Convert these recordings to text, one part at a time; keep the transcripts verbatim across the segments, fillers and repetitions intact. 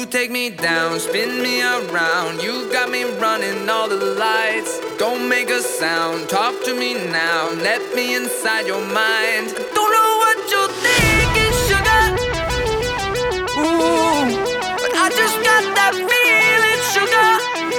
take me down, spin me around. You got me running all the lights. Don't make a sound, talk to me now. Let me inside your mind. I don't know what you're thinking, sugar. Ooh, but I just got that feeling, sugar.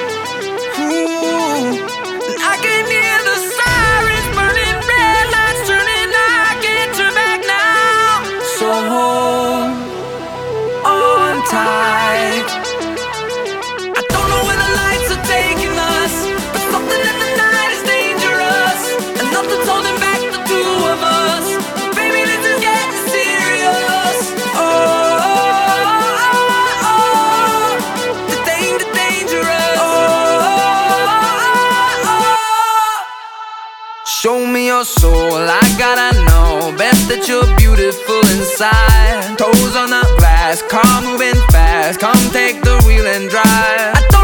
Ooh, and I can hear the sirens burning, red lights turning. I can't turn back now. So hold on tight. I don't know where the lights are taking us, but something in the night is dangerous, and nothing's holding back the two of us. Baby, this is getting serious. Oh, oh, oh, oh. The danger, dangerous. Oh, oh, oh. Show me your soul, I gotta know. Best that you're beautiful inside. Toes on the glass, car moving fast. Come take the wheel and drive. I